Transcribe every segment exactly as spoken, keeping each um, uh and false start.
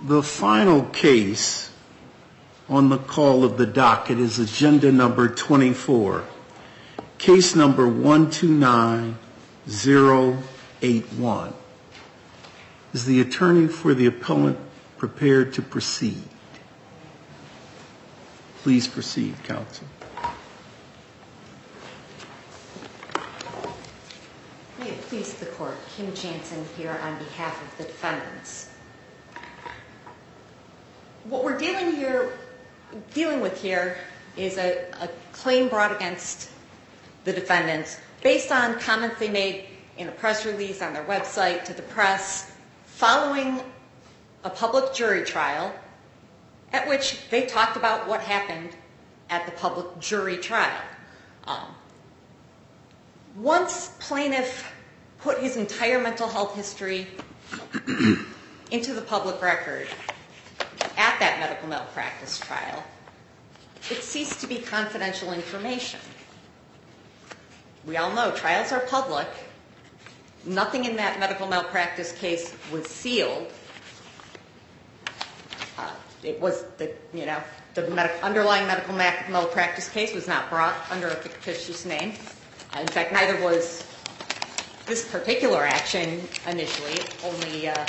The final case on the call of the docket is agenda number twenty-four, case number one two nine zero eight one. Is the attorney for the appellant prepared to proceed? Please proceed, counsel. May it please the court, Kim Jansen here on behalf of the defendants. What we're dealing here, dealing with here is a, a claim brought against the defendants based on comments they made in a press release on their website to the press following a public jury trial at which they talked about what happened at the public jury trial. Um, once plaintiff put his entire mental health history into the public record at that medical malpractice trial, it ceased to be confidential information. We all know trials are public. Nothing in that medical malpractice case was sealed. Uh, it was the, you know, the med- underlying medical malpractice case was not brought under a fictitious name. Uh, in fact, neither was this particular action initially. Only uh,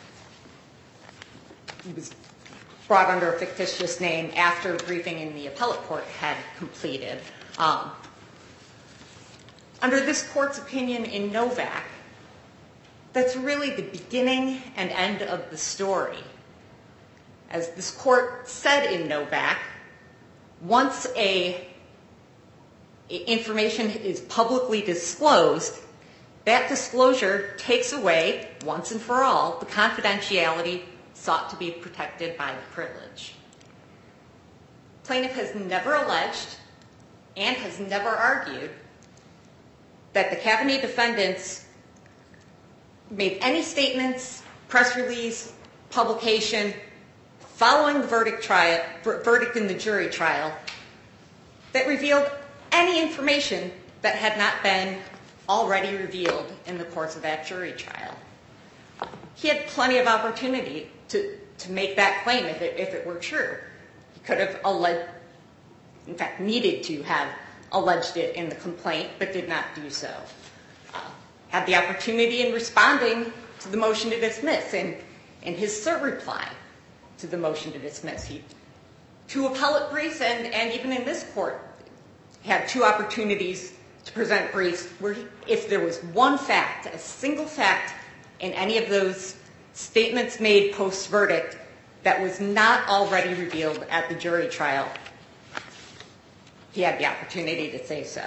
it was brought under a fictitious name after briefing in the appellate court had completed. Um, under this court's opinion in Novak, that's really the beginning and end of the story. As this court said in Novak, once a information is publicly disclosed, that disclosure takes away, once and for all, the confidentiality sought to be protected by the privilege. Plaintiff has never alleged and has never argued that the Cavaney defendants made any statements, press release, publication, following the verdict trial, verdict in the jury trial, that revealed any information that had not been already revealed in the course of that jury trial. He had plenty of opportunity to, to make that claim if it, if it were true. He could have alleged, in fact, needed to have alleged it in the complaint, but did not do so. Uh, had the opportunity in responding to the motion to dismiss, and in his cert reply to the motion to dismiss. He, two appellate briefs, and, and even in this court, had two opportunities to present briefs where he, if there was one fact, a single fact in any of those statements made post-verdict that was not already revealed at the jury trial, he had the opportunity to say so.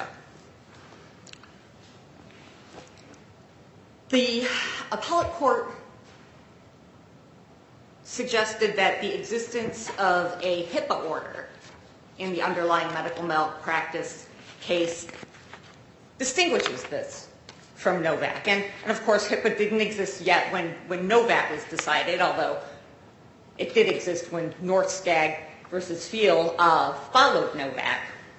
The appellate court suggested that the existence of a HIPAA order in the underlying medical malpractice case distinguishes this from Novak. And, and of course, HIPAA didn't exist yet when, when Novak was decided, although it did exist when Northskag versus Field uh, followed Novak.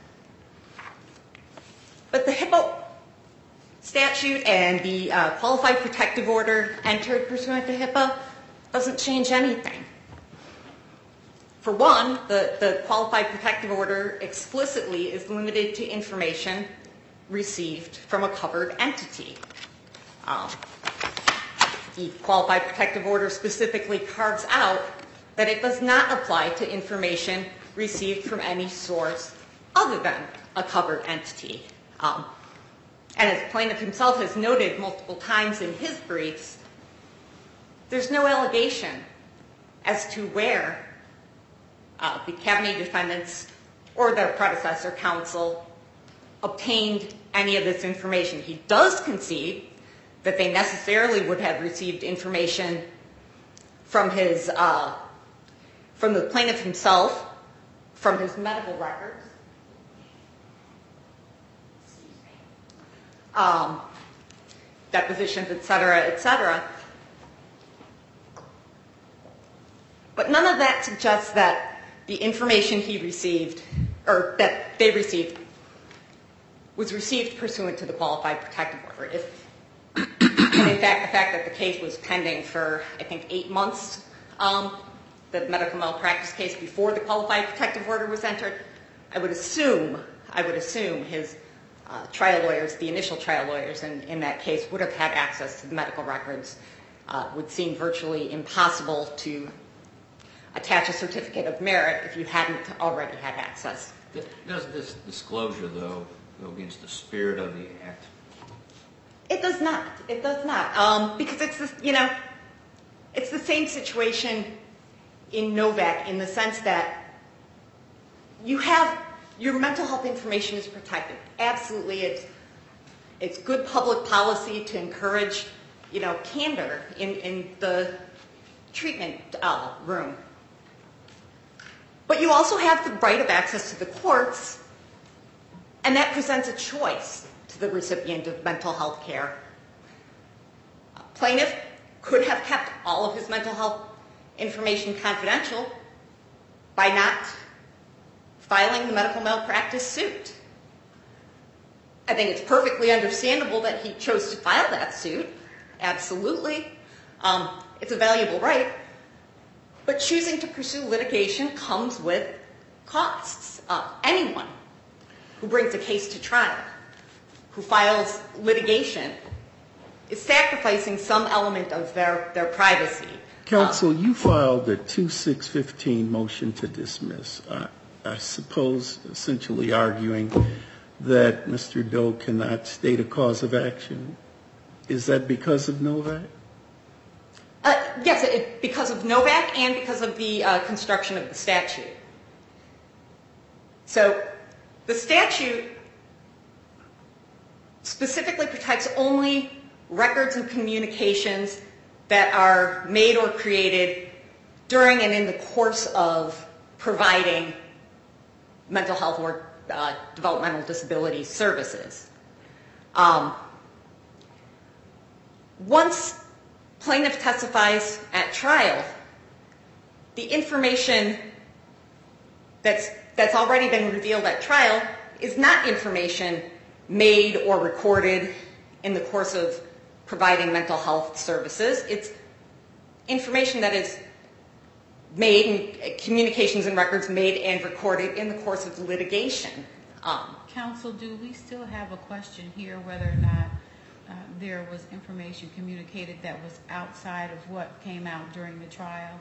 But the HIPAA statute and the uh, qualified protective order entered pursuant to HIPAA doesn't change anything. For one, the, the qualified protective order explicitly is limited to information received from a covered entity. Um, the qualified protective order specifically carves out that it does not apply to information received from any source other than a covered entity. Um, and as the plaintiff himself has noted multiple times in his briefs, there's no allegation as to where uh, the Cavaney defendants or their predecessor counsel obtained any of this information. He does concede that they necessarily would have received information from his, uh, from the plaintiff himself, from his medical records, um, depositions, et cetera, et cetera. But none of that suggests that the information he received, or that they received, was received pursuant to the qualified protective order. If, and in fact, the fact that the case was pending for, I think, eight months um, the medical malpractice case before the qualified protective order was entered, I would assume, I would assume his uh, trial lawyers, the initial trial lawyers in, in that case, would have had access to the medical records. Uh, would seem virtually impossible to attach a certificate of merit if you hadn't already had access. Does this disclosure, though, go against the spirit of the act? It does not. It does not. Um, because it's this, you know, it's the same situation in Novak in the sense that you have your mental health information is protected. Absolutely, it's it's good public policy to encourage, you know, candor in in the treatment uh, room. But you also have the right of access to the courts, and that presents a choice to the recipient of mental health care. A plaintiff could have kept all of his mental health information confidential by not filing the medical malpractice suit. I think it's perfectly understandable that he chose to file that suit. Absolutely. Um, it's a valuable right. But choosing to pursue litigation comes with costs. Uh, anyone who brings a case to trial, who files litigation, is sacrificing some element of their, their privacy. Counsel, um, you filed a two six fifteen motion to dismiss, uh, I suppose essentially arguing that Mister Doe cannot state a cause of action. Is that because of Novak? Uh, yes, it, because of Novak and because of the uh, construction of the statute. So the statute specifically protects only records and communications that are made or created during and in the course of providing mental health or uh, developmental disability services. Um, once plaintiff testifies at trial, the information that's, that's already been revealed at trial is not information made or recorded in the course of providing mental health services. It's information that is made, and communications and records made and recorded in the course of litigation. Um, Counsel, do we still have a question here whether or not uh, there was information communicated that was outside of what came out during the trial?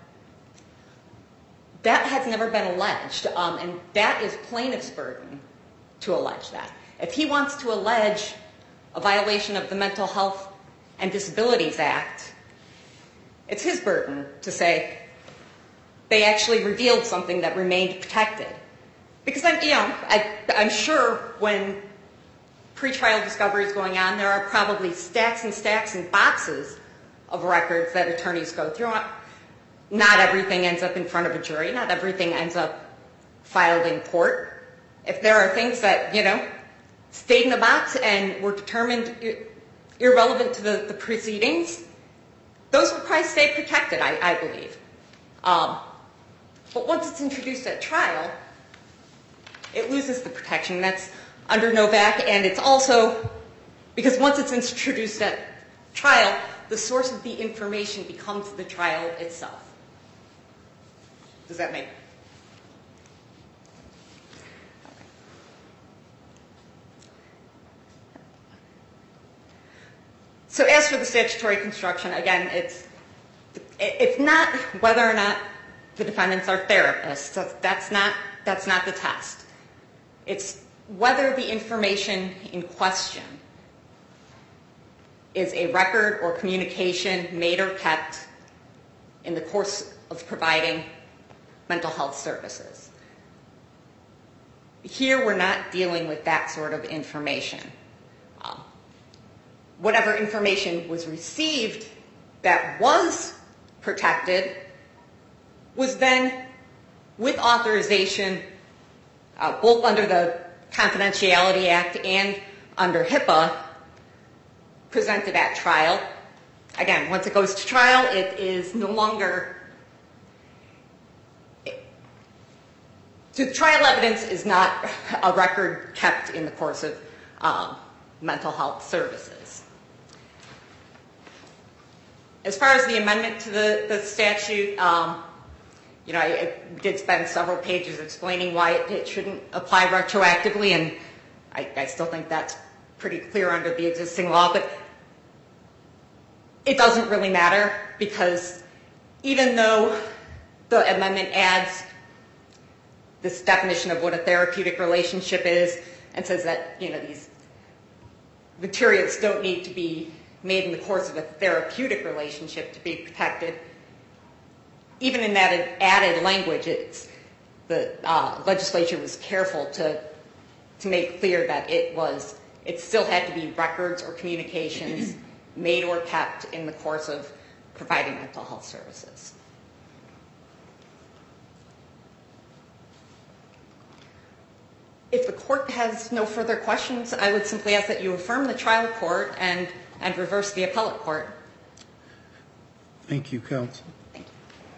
That has never been alleged, um, and that is plaintiff's burden to allege that. If he wants to allege a violation of the Mental Health and Disabilities Act, it's his burden to say they actually revealed something that remained protected. Because I'm, you know, I, I'm sure when pretrial discovery is going on, there are probably stacks and stacks and boxes of records that attorneys go through. Not everything ends up in front of a jury. Not everything ends up filed in court. If there are things that, you know, stayed in the box and were determined irrelevant to the, the proceedings, those will probably stay protected, I, I believe. Um, but once it's introduced at trial, it loses the protection. That's under Novak, and it's also because once it's introduced at trial, the source of the information becomes the trial itself. Does that make sense? So as for the statutory construction, again, it's it's not whether or not the defendants are therapists. That's not that's not the test. It's whether the information in question is a record or communication made or kept in the course of providing mental health services. Here we're not dealing with that sort of information. Um, whatever information was received that was protected was then, with authorization, uh, both under the Confidentiality Act and under HIPAA, presented at trial. Again, once it goes to trial, it is no longer, it, the trial evidence is not a record kept in the course of um, mental health services. As far as the amendment to the, the statute, um, you know, I, I did spend several pages explaining why it, it shouldn't apply retroactively, and I, I still think that's pretty clear under the existing law, but it doesn't really matter, because even though the amendment adds this definition of what a therapeutic relationship is and says that, you know, these materials don't need to be made in the course of a therapeutic relationship to be protected, even in that added language, it's, the uh, legislature was careful to to make clear that it was, it still had to be records or communications made or kept in the course of providing mental health services. If the court has no further questions, I would simply ask that you affirm the trial court and, and reverse the appellate court. Thank you, counsel. Thank you.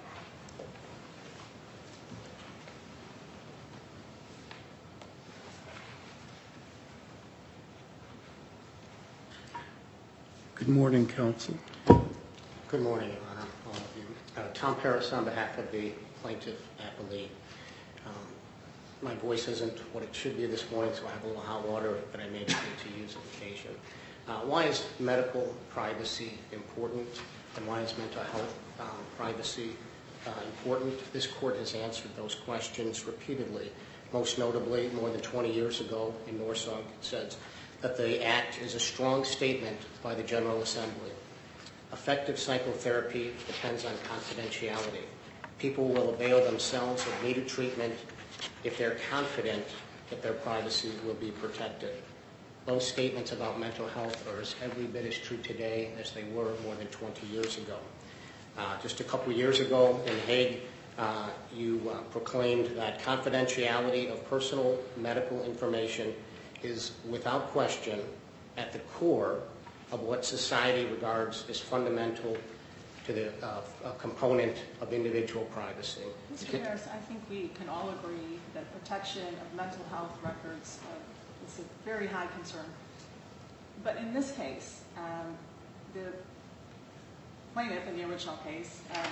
Good morning, counsel. Good morning, Your Honor, all of you. Uh, Tom Paris on behalf of the plaintiff appellee. Um, my voice isn't what it should be this morning, so I have a little hot water that I may need to use on occasion. Uh, why is medical privacy important, and why is mental health um, privacy uh, important? This court has answered those questions repeatedly. Most notably, more than twenty years ago in Norsog, it says that the act is a strong statement by the General Assembly. Effective psychotherapy depends on confidentiality. People will avail themselves of needed treatment if they're confident that their privacy will be protected. Those statements about mental health are as every bit as true today as they were more than twenty years ago. Uh, just a couple years ago in Hague, uh, you uh, proclaimed that confidentiality of personal medical information is without question at the core of what society regards as fundamental to the uh, a component of individual privacy. Mister Harris, I think we can all agree that protection of mental health records uh, is a very high concern. But in this case, um, the plaintiff in the original case, um,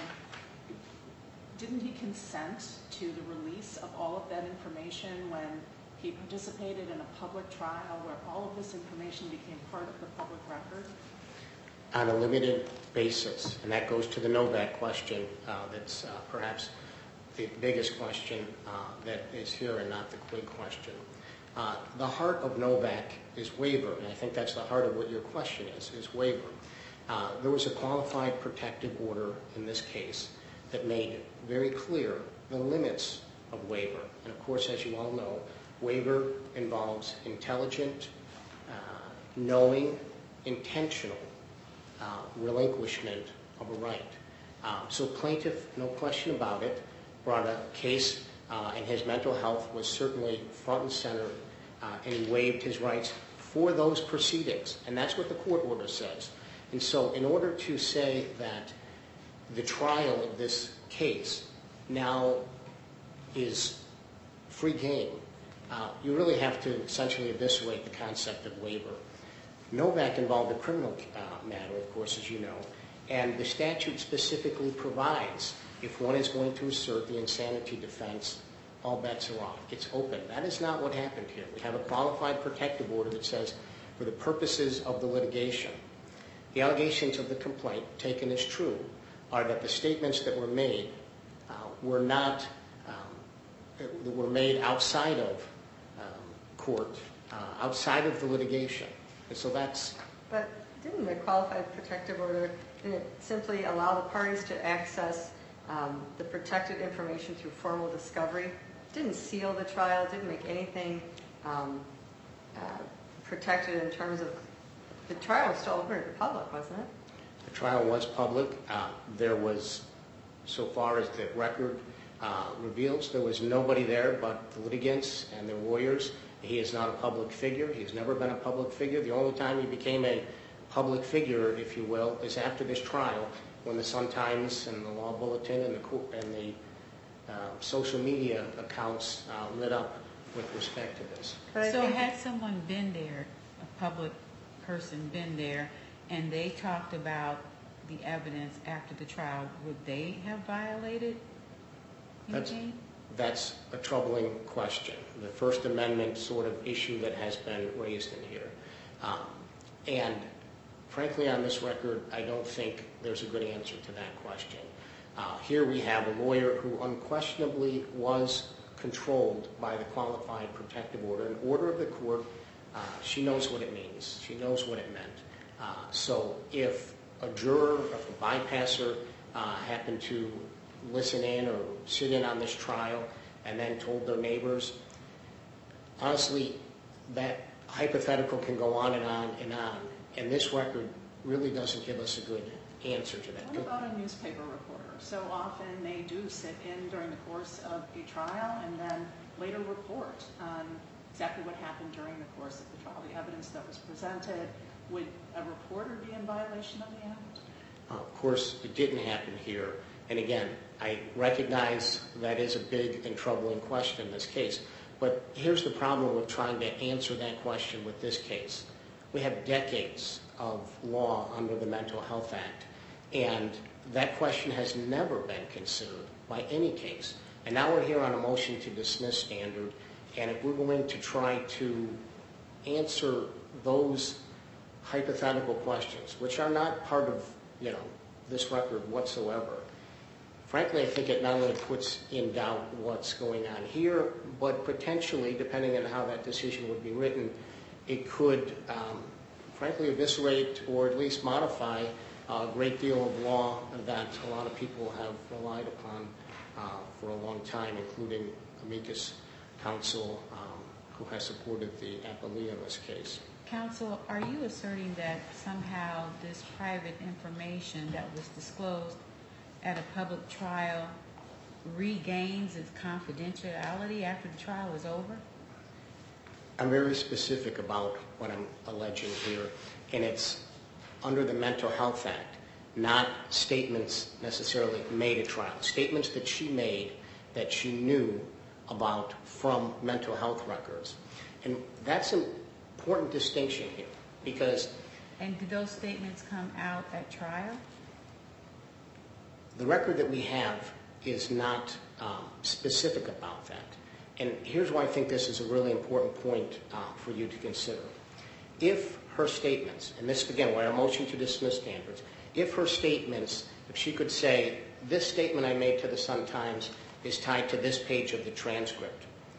didn't he consent to the release of all of that information when he participated in a public trial where all of this information became part of the public record? On a limited basis, and that goes to the Novak question uh, that's uh, perhaps the biggest question uh, that is here and not the Quigg question. Uh, the heart of Novak is waiver, and I think that's the heart of what your question is, is waiver. Uh, there was a qualified protective order in this case that made very clear the limits of waiver. And of course, as you all know, waiver involves intelligent, uh, knowing, intentional uh, relinquishment of a right. Uh, so plaintiff, no question about it, brought a case uh, and his mental health was certainly front and center uh, and he waived his rights for those proceedings. And that's what the court order says. And so in order to say that the trial of this case now is free game, Uh, you really have to essentially eviscerate the concept of waiver. Novak involved a criminal uh, matter, of course, as you know, and the statute specifically provides if one is going to assert the insanity defense, all bets are off. It's open. That is not what happened here. We have a qualified protective order that says, for the purposes of the litigation, the allegations of the complaint, taken as true, are that the statements that were made uh, were not, um, that were made outside of court, uh, outside of the litigation. And so that's... But didn't the qualified protective order, didn't it simply allow the parties to access um, the protected information through formal discovery? Didn't seal the trial, didn't make anything um, uh, protected in terms of... The trial was still open to the public, wasn't it? The trial was public. Uh, there was, so far as the record uh, reveals, there was nobody there but the litigants and their lawyers. He is not a public figure. He has never been a public figure. The only time he became a public figure, if you will, is after this trial, when the Sun-Times and the Law Bulletin and the, and the uh, social media accounts uh, lit up with respect to this. So had someone been there, a public person been there, and they talked about the evidence after the trial, would they have violated That's, Eugene? that's a troubling question. The First Amendment sort of issue that has been raised in here. Um, and frankly, on this record, I don't think there's a good answer to that question. Uh, here we have a lawyer who unquestionably was controlled by the Qualified Protective Order. An order of the court, uh, she knows what it means. She knows what it meant. Uh, so if a juror, if a bypasser uh, happened to listen in or sit in on this trial and then told their neighbors, honestly, that hypothetical can go on and on and on. And this record really doesn't give us a good answer to that. What about a newspaper reporter? So often they do sit in during the course of a trial and then later report on exactly what happened during the course of the trial, the evidence that was presented. Would a reporter be in violation of the act? Uh, of course, it didn't happen here. And again, I recognize that is a big and troubling question in this case. But here's the problem with trying to answer that question with this case. We have decades of law under the Mental Health Act, and that question has never been considered by any case. And now we're here on a motion to dismiss standard, and if we're going to try to answer those hypothetical questions, which are not part of, you know, this record whatsoever, frankly, I think it not only puts in doubt what's going on here, but potentially, depending on how that decision would be written, it could, um, frankly, eviscerate or at least modify a great deal of law that a lot of people have relied upon uh, for a long time, including amicus counsel um, who has supported the appellee in this case. Counsel, are you asserting that somehow this private information that was disclosed at a public trial regains its confidentiality after the trial is over? I'm very specific about what I'm alleging here, and it's under the Mental Health Act, not statements necessarily made at trial. Statements that she made that she knew about from mental health records. And that's an important distinction here, because... And did those statements come out at trial? The record that we have is not um, specific about that. And here's why I think this is a really important point uh, for you to consider. If her statements, and this, again, we're at a motion to dismiss standards, if her statements, if she could say, this statement I made to the Sun-Times is tied to this page of the transcript,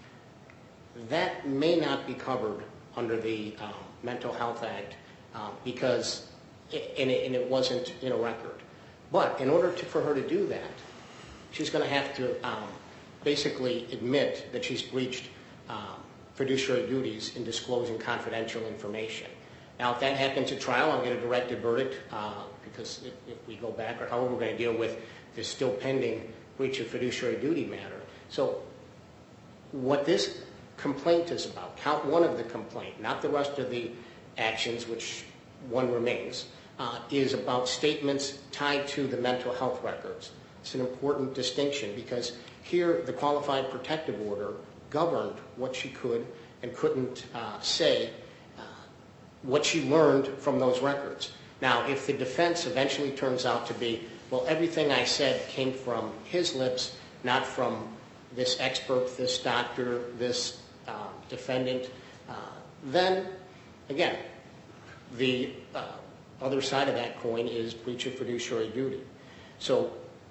that may not be covered under the um, Mental Health Act um, because, it, and, it, and it wasn't in a record. But in order to, for her to do that, she's going to have to um, basically admit that she's breached um, fiduciary duties in disclosing confidential information. Now, if that happens at trial, I'll get a directed verdict uh, because if, if we go back, or however we're going to deal with this still pending breach of fiduciary duty matter. So what this complaint is about, count one of the complaint, not the rest of the actions, which one remains, uh, is about statements tied to the mental health records. It's an important distinction because here the Qualified Protective Order governed what she could and couldn't uh, say, uh, what she learned from those records. Now, if the defense eventually turns out to be, well, everything I said came from his lips, not from this expert, this doctor, this uh, defendant, uh, then, again, the uh, other side of that coin is breach of fiduciary duty. So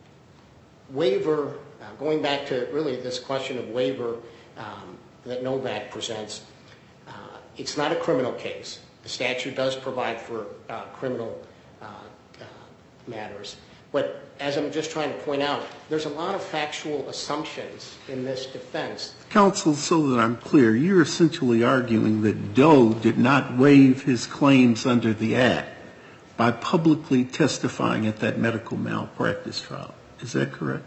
waiver, uh, going back to really this question of waiver um, that Novak presents, uh, it's not a criminal case. The statute does provide for uh, criminal uh, uh, matters. But as I'm just trying to point out, there's a lot of factual assumptions in this defense. Counsel, so that I'm clear, you're essentially arguing that Doe did not waive his claims under the Act by publicly testifying at that medical malpractice trial. Is that correct?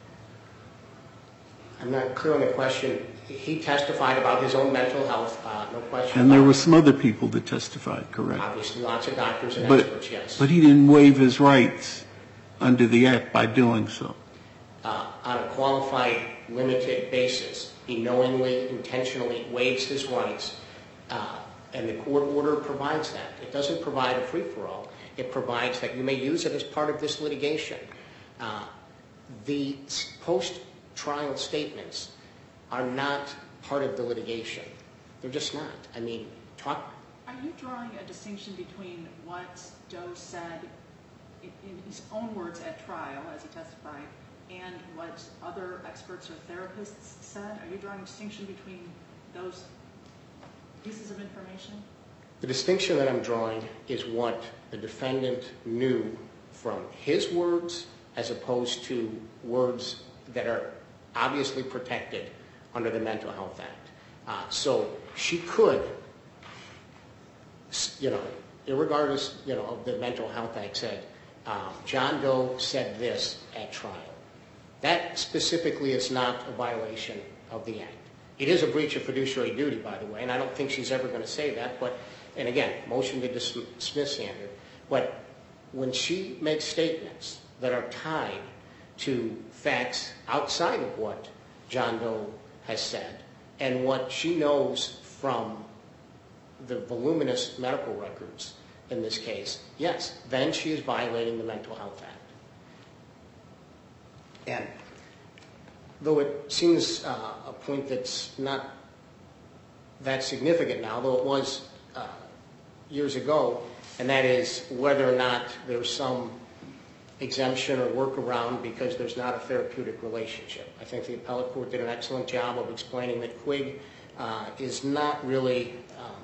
I'm not clear on the question. He testified about his own mental health, uh, no question. And there were some other people that testified, correct? Obviously, lots of doctors and but, experts, yes. But he didn't waive his rights under the Act by doing so. Uh, on a qualified, limited basis, he knowingly, intentionally waives his rights, uh, and the court order provides that. It doesn't provide a free-for-all. It provides that you may use it as part of this litigation. Uh, the post trial statements are not part of the litigation. They're just not. I mean, talk... Are you drawing a distinction between what Doe said in his own words at trial, as he testified, and what other experts or therapists said? Are you drawing a distinction between those pieces of information? The distinction that I'm drawing is what the defendant knew from his words as opposed to words that are obviously protected under the Mental Health Act. Uh, so she could, you know, irregardless, you know, of the Mental Health Act said, um, John Doe said this at trial. That specifically is not a violation of the Act. It is a breach of fiduciary duty, by the way, and I don't think she's ever going to say that, but, and again, motion to dismiss standard. But when she makes statements that are tied to facts outside of what John Doe has said and what she knows from the voluminous medical records in this case, yes, then she is violating the Mental Health Act. And though it seems uh, a point that's not that significant now, though it was uh, years ago, and that is whether or not there's some exemption or workaround because there's not a therapeutic relationship. I think the appellate court did an excellent job of explaining that Quigg uh, is not really um,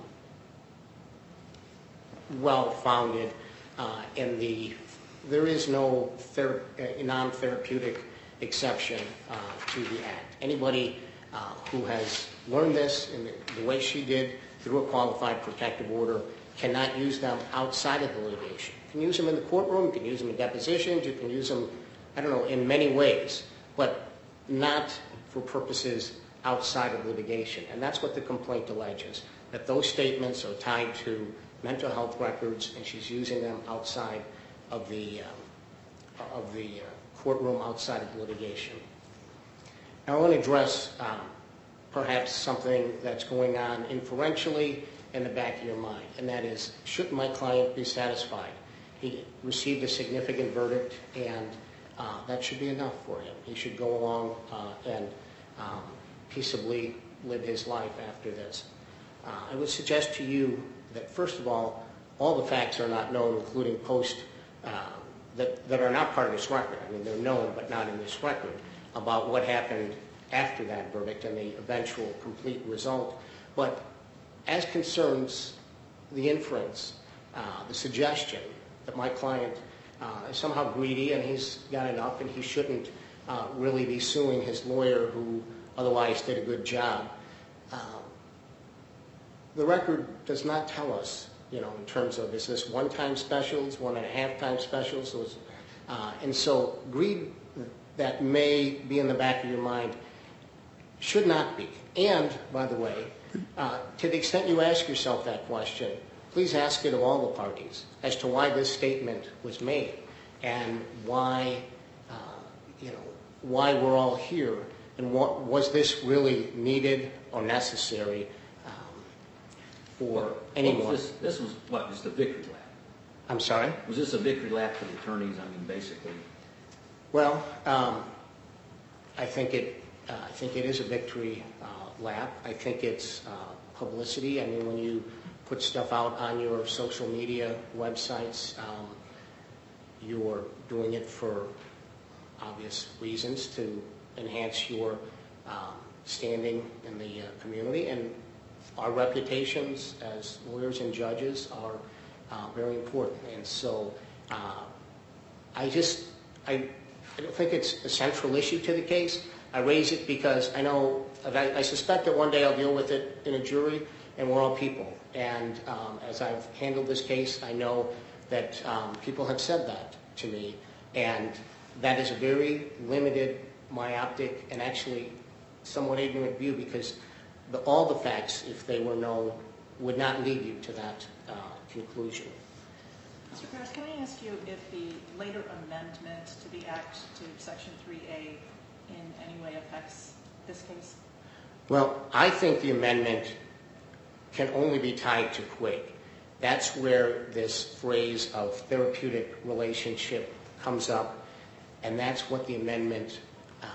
well-founded uh, in the, there is no thera- uh, non-therapeutic exception uh, to the Act. Anybody uh, who has learned this in the, the way she did through a qualified protective order cannot use them outside of the litigation. You can use them in the courtroom, you can use them in depositions, you can use them, I don't know, in many ways, but not for purposes outside of litigation. And that's what the complaint alleges, that those statements are tied to mental health records and she's using them outside of the, um, of the uh, courtroom, outside of litigation. Now I want to address um, perhaps something that's going on inferentially in the back of your mind, and that is, shouldn't my client be satisfied? He received a significant verdict, and uh, that should be enough for him. He should go along uh, and um, peaceably live his life after this. Uh, I would suggest to you that, first of all, all the facts are not known, including post, uh, that, that are not part of this record. I mean, they're known, but not in this record, about what happened after that verdict and the eventual complete result. But as concerns the inference, uh, the suggestion that my client uh, is somehow greedy and he's got enough and he shouldn't uh, really be suing his lawyer who otherwise did a good job, uh, the record does not tell us, you know, in terms of, is this one-time specials, one-and-a-half-time specials? Was, uh, and so greed that may be in the back of your mind should not be. And, by the way, Uh, to the extent you ask yourself that question, please ask it of all the parties as to why this statement was made and why, uh, you know, why we're all here and what, was this really needed or necessary um, for anyone? This, this was what, just a victory lap? I'm sorry? Was this a victory lap for the attorneys? I mean, basically. Well, um, I think it. Uh, I think it is a victory uh, lap. I think it's uh, publicity. I mean, when you put stuff out on your social media websites, um, you're doing it for obvious reasons to enhance your um, standing in the uh, community. And our reputations as lawyers and judges are uh, very important. And so uh, I just, I, I don't think it's a central issue to the case. I raise it because I know, I, I suspect that one day I'll deal with it in a jury, and we're all people. And um, as I've handled this case, I know that um, people have said that to me, and that is a very limited, myopic, and actually somewhat ignorant view, because the, all the facts, if they were known, would not lead you to that uh, conclusion. Mister Krause, can I ask you if the later amendment to the Act to Section three A in any way affects this case? Well, I think the amendment can only be tied to Quigg. That's where this phrase of therapeutic relationship comes up, and that's what the amendment uh,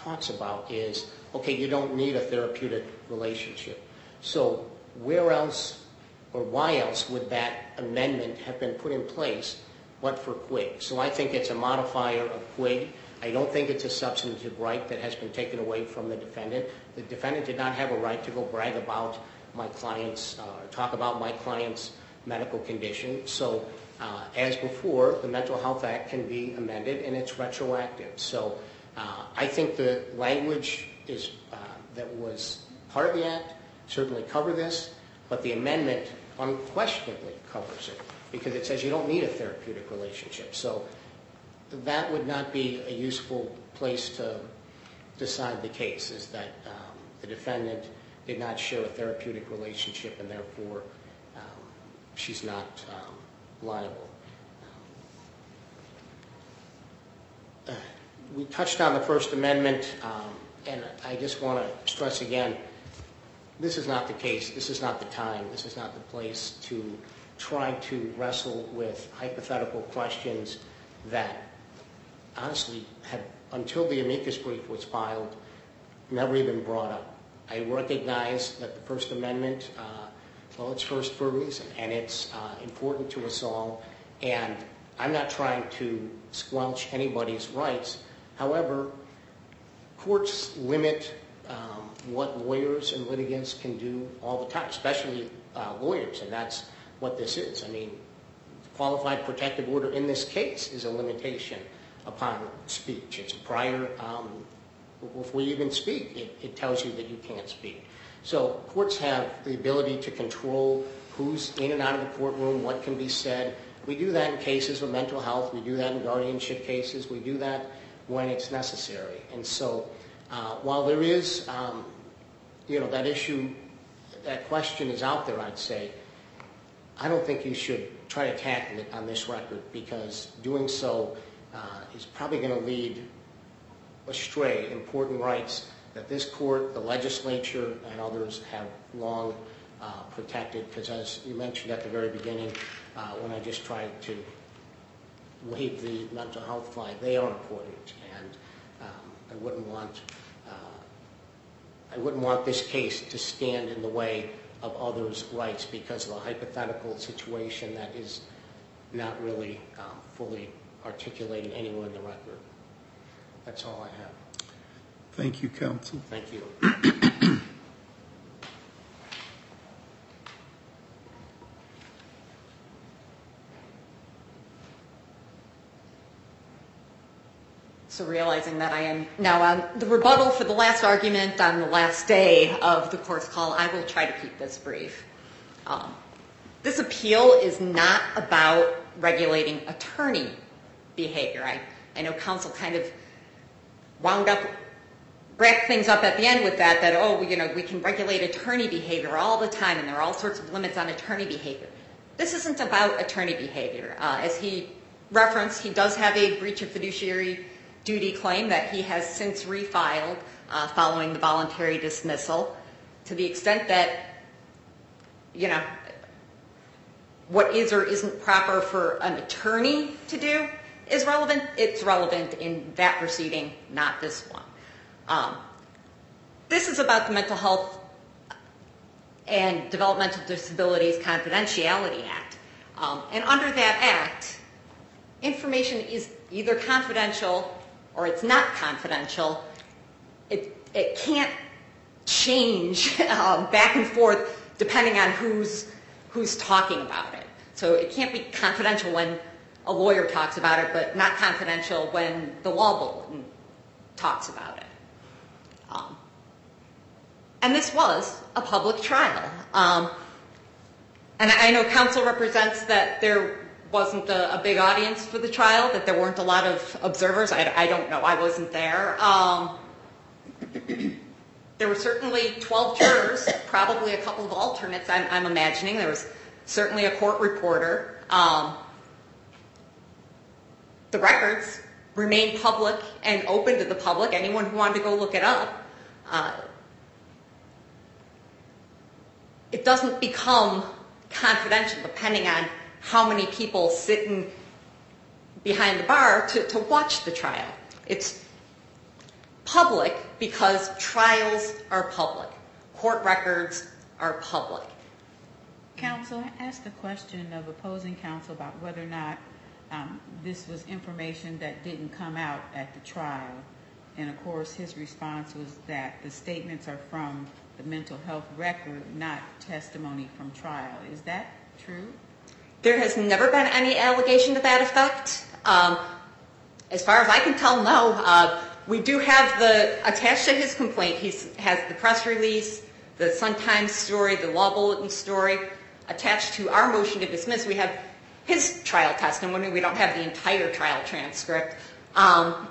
talks about is, okay, you don't need a therapeutic relationship. So where else or why else would that amendment have been put in place but for Quigg? So I think it's a modifier of Quigg. I don't think it's a substantive right that has been taken away from the defendant. The defendant did not have a right to go brag about my client's, uh, or talk about my client's medical condition. So uh, as before, the Mental Health Act can be amended and it's retroactive. So uh, I think the language is uh, that was part of the act certainly cover this, but the amendment unquestionably covers it because it says you don't need a therapeutic relationship. So that would not be a useful place to decide the case, is that um, the defendant did not share a therapeutic relationship and therefore um, she's not um, liable. Uh, we touched on the First Amendment, um, and I just want to stress again, this is not the case, this is not the time, this is not the place to try to wrestle with hypothetical questions that honestly have, until the amicus brief was filed, never even brought up. I recognize that the First Amendment, uh, well, it's first for a reason, and it's uh, important to us all, and I'm not trying to squelch anybody's rights. However, courts limit um, what lawyers and litigants can do all the time, especially uh, lawyers, and that's what this is. I mean, qualified protective order in this case is a limitation upon speech. It's a prior, um, before you even speak, it, it tells you that you can't speak. So courts have the ability to control who's in and out of the courtroom, what can be said. We do that in cases of mental health. We do that in guardianship cases. We do that when it's necessary. And so uh, while there is, um, you know, that issue, that question is out there, I'd say, I don't think you should try to tackle it on this record, because doing so uh, is probably going to lead astray important rights that this court, the legislature, and others have long uh, protected. Because as you mentioned at the very beginning, uh, when I just tried to wave the mental health flag, they are important, and um, I wouldn't want uh, I wouldn't want this case to stand in the way of others' rights because of a hypothetical situation that is not really um, fully articulated anywhere in the record. That's all I have. Thank you, counsel. Thank you. So realizing that I am now on the rebuttal for the last argument on the last day of the court's call, I will try to keep this brief. Um, this appeal is not about regulating attorney behavior. I, I know counsel kind of wound up, wrapped things up at the end with that, that, oh, you know, we can regulate attorney behavior all the time, and there are all sorts of limits on attorney behavior. This isn't about attorney behavior. Uh, as he referenced, he does have a breach of fiduciary duty claim that he has since refiled uh, following the voluntary dismissal. To the extent that, you know, what is or isn't proper for an attorney to do is relevant, it's relevant in that proceeding, not this one. Um, this is about the Mental Health and Developmental Disabilities Confidentiality Act. Um, and under that act, information is either confidential or it's not confidential. It, it can't change um, back and forth depending on who's, who's talking about it. So it can't be confidential when a lawyer talks about it, but not confidential when the law bulletin talks about it. Um, and this was a public trial. Um, and I know counsel represents that there wasn't a, a big audience for the trial, that there weren't a lot of observers. I, I don't know. I wasn't there. Um, there were certainly twelve jurors, probably a couple of alternates, I'm, I'm imagining. There was certainly a court reporter. Um, the records remain public and open to the public. Anyone who wanted to go look it up. Uh, it doesn't become confidential depending on how many people sitting behind the bar to, to watch the trial. It's public because trials are public. Court records are public. Counsel, I asked the question of opposing counsel about whether or not um, this was information that didn't come out at the trial. And of course, his response was that the statements are from the mental health record, not testimony from trial. Is that true? There has never been any allegation to that effect. Um, as far as I can tell, no. Uh, we do have the, attached to his complaint, he has the press release, the Sun-Times story, the Law Bulletin story. Attached to our motion to dismiss, we have his trial testimony. We don't have the entire trial transcript. Um,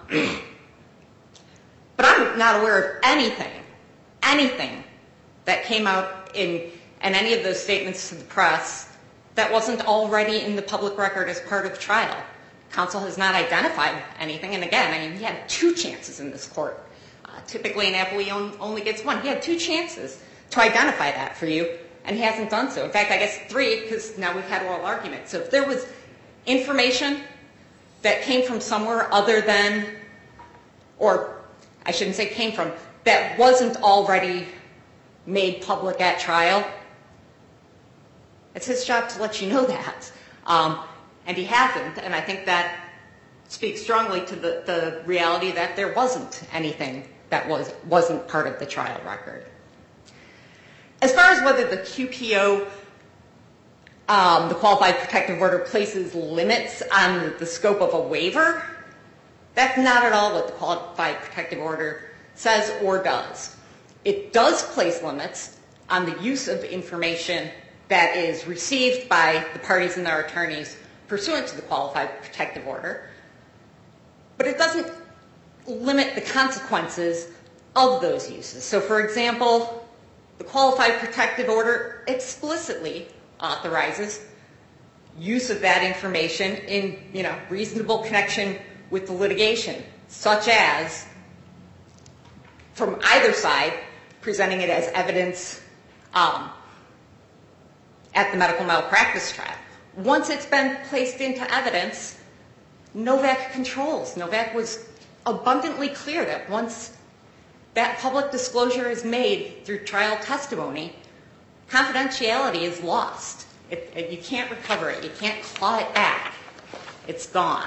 but I'm not aware of anything, anything that came out in, in any of those statements to the press that wasn't already in the public record as part of the trial. Counsel has not identified anything. And again, I mean, he had two chances in this court. Uh, typically, an appellee only gets one. He had two chances to identify that for you, and he hasn't done so. In fact, I guess three, because now we've had oral arguments. So if there was information that came from somewhere other than, or I shouldn't say came from, that wasn't already made public at trial, it's his job to let you know that. Um, and he hasn't, and I think that speaks strongly to the, the reality that there wasn't anything that was, wasn't part of the trial record. As far as whether the Q P O, um, the Qualified Protective Order, places limits on the scope of a waiver, that's not at all what the Qualified Protective Order says or does. It does place limits on the use of information that is received by the parties and their attorneys pursuant to the Qualified Protective Order, but it doesn't limit the consequences of those uses. So, for example, the Qualified Protective Order explicitly authorizes use of that information in, you know, reasonable connection with the litigation, such as from either side presenting it as evidence um, at the medical malpractice trial. Once it's been placed into evidence, Novak controls. Novak was abundantly clear that once that public disclosure is made through trial testimony, confidentiality is lost. It, it, you can't recover it. You can't claw it back. It's gone.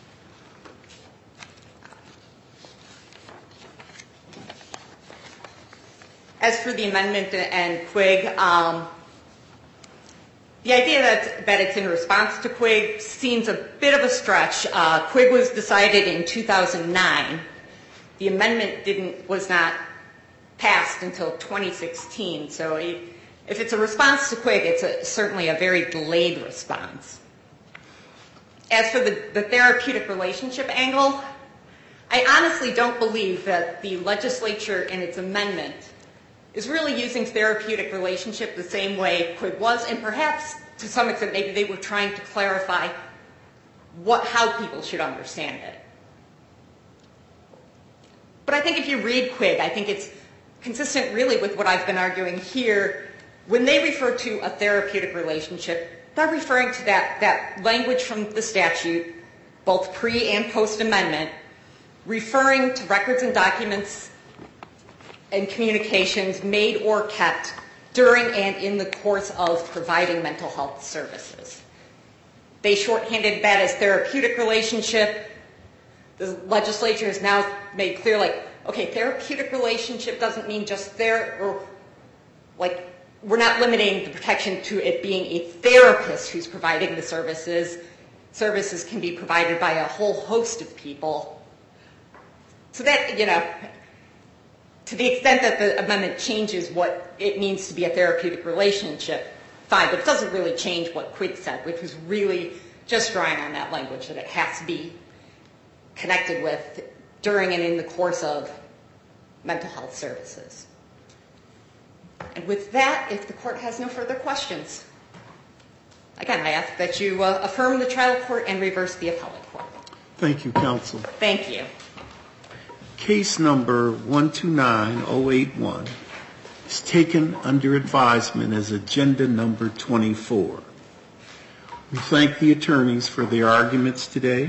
As for the amendment and Quigg, um, the idea that, that it's in response to Quigg seems a bit of a stretch. Uh, Quigg was decided in two thousand nine. The amendment didn't, was not passed until twenty sixteen. So it, if it's a response to Quigg, it's a, certainly a very delayed response. As for the, the therapeutic relationship angle, I honestly don't believe that the legislature in its amendment is really using therapeutic relationship the same way Quigg was, and perhaps to some extent maybe they were trying to clarify what, how people should understand it. But I think if you read Quigg, I think it's consistent really with what I've been arguing here. When they refer to a therapeutic relationship, they're referring to that, that language from the statute, both pre and post amendment, referring to records and documents and communications made or kept during and in the course of providing mental health services. They shorthanded that as therapeutic relationship. The legislature has now made clear, like, okay, therapeutic relationship doesn't mean just there, or like, we're not limiting the protection to it being a therapist who's providing the services. Services can be provided by a whole host of people. So that, you know, to the extent that the amendment changes what it means to be a therapeutic relationship, fine, but it doesn't really change what Quigg said, which was really just drawing on that language that it has to be connected with during and in the course of mental health services. And with that, if the court has no further questions, again, I ask that you uh, affirm the trial court and reverse the appellate court. Thank you, counsel. Thank you. Case number one two nine oh eight one is taken under advisement as agenda number twenty-four. We thank the attorneys for their arguments today.